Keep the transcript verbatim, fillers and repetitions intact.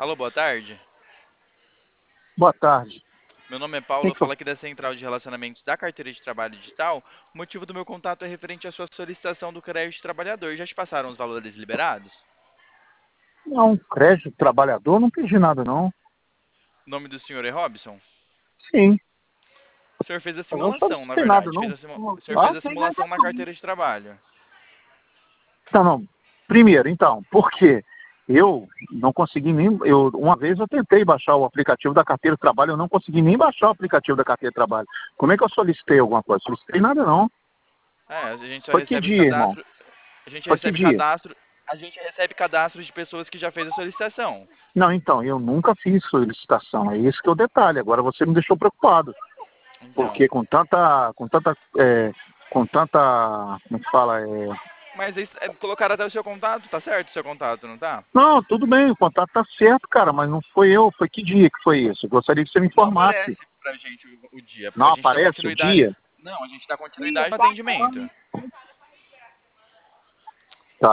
Alô, boa tarde. Boa tarde. Meu nome é Quem Paulo, eu que eu... falo aqui da Central de Relacionamentos da Carteira de Trabalho Digital. O motivo do meu contato é referente à sua solicitação do crédito de trabalhador. Já te passaram os valores liberados? Não, crédito trabalhador, não pedi nada, não. O nome do senhor é Robson? Sim, O senhor fez a eu não simulação, na solicitei nada, verdade. Fez não. a simu- O senhor Ah, fez a tem nada, simulação na não. carteira de trabalho. Não, não. Primeiro, então, por quê? Eu não consegui nem... Eu, uma vez eu tentei baixar o aplicativo da carteira de trabalho, eu não consegui nem baixar o aplicativo da carteira de trabalho. Como é que eu solicitei alguma coisa? Solicitei nada, não. É, a gente só Foi que recebe os dia, irmão? cadastros. A gente Foi que recebe dia? cadastro. A gente recebe cadastros de pessoas que já fez a solicitação. Não, então, eu nunca fiz solicitação, é esse que é o detalhe. Agora você me deixou preocupado, Então. porque com tanta, com tanta, é, com tanta, como é que fala, é, Mas aí, é, colocaram até o seu contato, tá certo o seu contato, não tá? não, tudo bem, o contato tá certo, cara, mas não foi eu, foi que dia que foi isso? Eu gostaria que você me Não informasse. aparece pra gente o, o dia, porque Não a gente dá aparece o continuidade. dia? Não, a gente dá continuidade no atendimento.